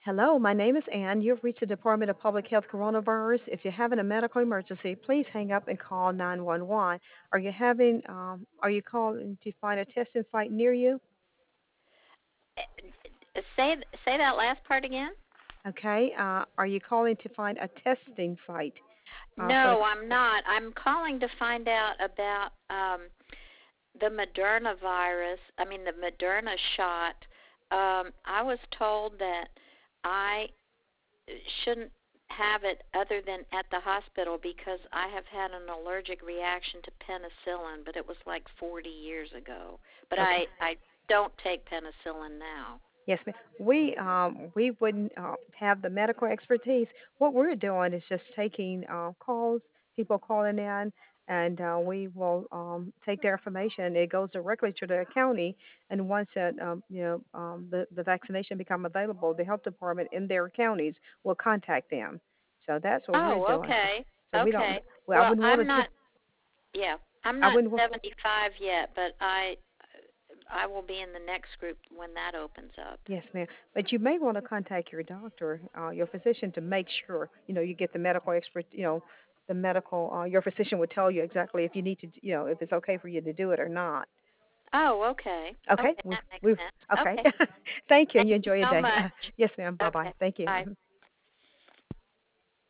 Hello, my name is Ann. You've reached the Department of Public Health Coronavirus. If you're having a medical emergency, please hang up and call 911. Are you calling to find a testing site near you? Say that last part again. Okay. Are you calling to find a testing site for the? No, I'm not. I'm calling to find out about the Moderna virus. I mean, the Moderna shot. I was told that I shouldn't have it other than at the hospital because I have had an allergic reaction to penicillin, but it was like 40 years ago. But Okay. I don't take penicillin now. Yes, ma'am. We wouldn't have the medical expertise. What we're doing is just taking calls, people calling in, and we will take their information. It goes directly to the county, and once that the vaccination become available, the health department in their counties will contact them. So that's what we're Oh, doing. okay. So we don't. Okay. Well, I Well, wouldn't want I'm to. not Yeah, I'm I not wouldn't want. 75 yet, but I will be in the next group when that opens up. Yes, ma'am. But you may want to contact your doctor, your physician, to make sure you get the medical expert. The medical. Your physician would tell you exactly if you need to. If it's okay for you to do it or not. Oh, okay. Okay. Okay, that makes We. sense. Okay. Okay. Thank you, and Thank you you enjoy your so day. much. Yes, ma'am. Bye bye. Okay. Thank you. Bye.